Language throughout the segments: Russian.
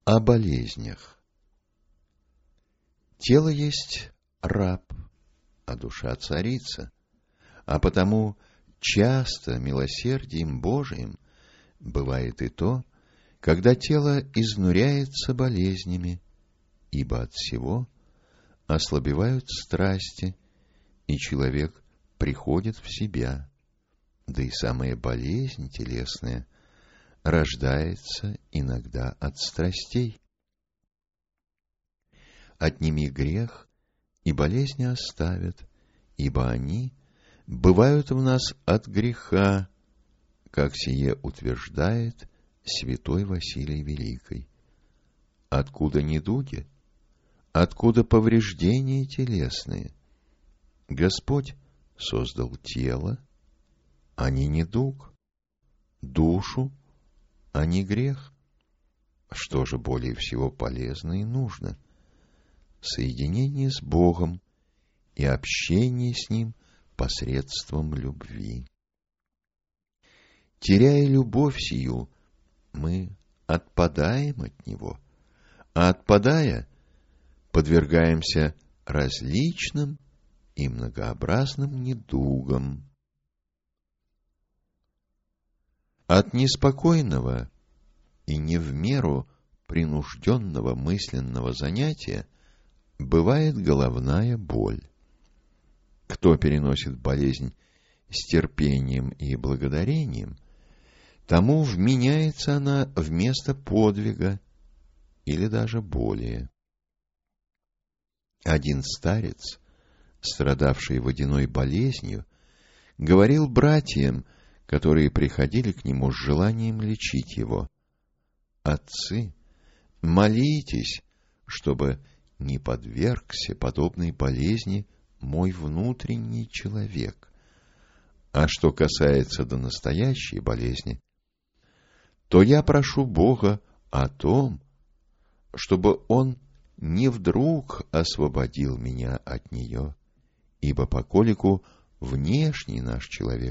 О болезнях. Тело есть раб, а душа царица, а потому часто милосердием Божиим бывает и то, когда тело изнуряется болезнями, ибо от всего ослабевают страсти, и человек приходит в себя, да и самая болезнь телесная рождается иногда от страстей. Отними грех, и болезни оставят, ибо они бывают в нас от греха, как сие утверждает святой Василий Великий. Откуда недуги? Откуда повреждения телесные? Господь создал тело, а не недуг, душу, а не грех. Что же более всего полезно и нужно? Соединение с Богом и общение с Ним посредством любви. Теряя любовь сию, мы отпадаем от Него, а отпадая, подвергаемся различным и многообразным недугам. От неспокойного и не в меру принужденного мысленного занятия бывает головная боль. Кто переносит болезнь с терпением и благодарением, тому вменяется она вместо подвига или даже более. Один старец, страдавший водяной болезнью, говорил братьям, которые приходили к нему с желанием лечить его: «Отцы, молитесь, чтобы не подвергся подобной болезни мой внутренний человек. А что касается до настоящей болезни, то я прошу Бога о том, чтобы Он не вдруг освободил меня от нее, ибо поколику внешний наш человек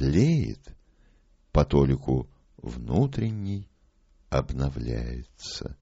тлеет, потолику внутренний обновляется».